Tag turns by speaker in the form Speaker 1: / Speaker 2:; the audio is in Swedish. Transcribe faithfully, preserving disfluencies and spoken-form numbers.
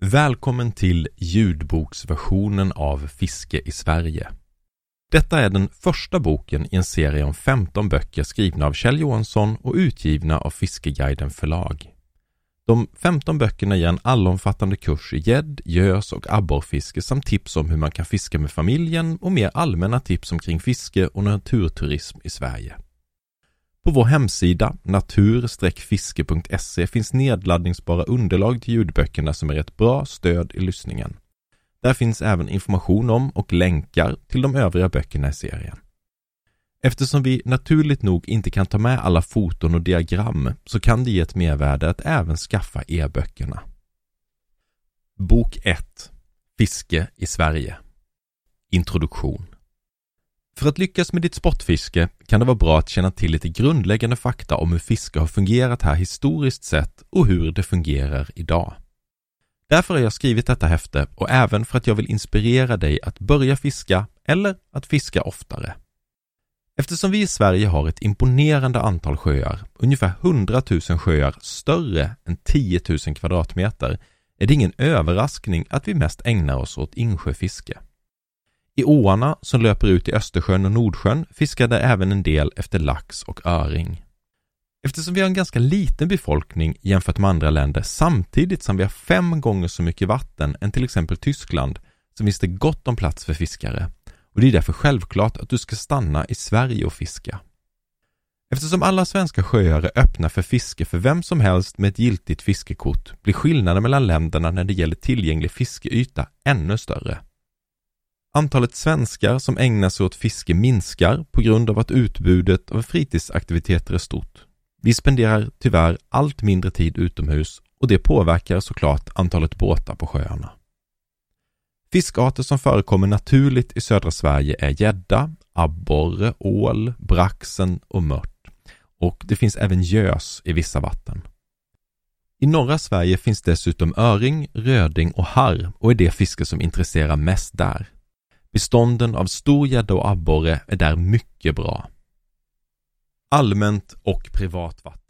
Speaker 1: Välkommen till ljudboksversionen av Fiske i Sverige. Detta är den första boken i en serie om femton böcker skrivna av Kjell Johansson och utgivna av Fiskeguiden förlag. De femton böckerna ger en allomfattande kurs i gädd, gös och abborrfiske samt tips om hur man kan fiska med familjen och mer allmänna tips omkring fiske och naturturism i Sverige. På vår hemsida natur fiske punkt se finns nedladdningsbara underlag till ljudböckerna som är ett bra stöd i lyssningen. Där finns även information om och länkar till de övriga böckerna i serien. Eftersom vi naturligt nog inte kan ta med alla foton och diagram så kan det ge ett mervärde att även skaffa e-böckerna. Bok ett. Fiske i Sverige. Introduktion. För att lyckas med ditt sportfiske kan det vara bra att känna till lite grundläggande fakta om hur fiske har fungerat här historiskt sett och hur det fungerar idag. Därför har jag skrivit detta häfte och även för att jag vill inspirera dig att börja fiska eller att fiska oftare. Eftersom vi i Sverige har ett imponerande antal sjöar, ungefär hundratusen sjöar större än tio tusen kvadratmeter, är det ingen överraskning att vi mest ägnar oss åt insjöfiske. I åarna som löper ut i Östersjön och Nordsjön fiskade även en del efter lax och öring. Eftersom vi har en ganska liten befolkning jämfört med andra länder samtidigt som vi har fem gånger så mycket vatten än till exempel Tyskland så finns det gott om plats för fiskare. Och det är därför självklart att du ska stanna i Sverige och fiska. Eftersom alla svenska sjöar är öppna för fiske för vem som helst med ett giltigt fiskekort blir skillnaden mellan länderna när det gäller tillgänglig fiskeyta ännu större. Antalet svenskar som ägnar sig åt fiske minskar på grund av att utbudet av fritidsaktiviteter är stort. Vi spenderar tyvärr allt mindre tid utomhus och det påverkar såklart antalet båtar på sjöarna. Fiskarter som förekommer naturligt i södra Sverige är gädda, abborre, ål, braxen och mört. Och det finns även gös i vissa vatten. I norra Sverige finns dessutom öring, röding och harr och är det fiske som intresserar mest där. Bestånden av stor gädda och abborre är där mycket bra. Allmänt och privat vatten.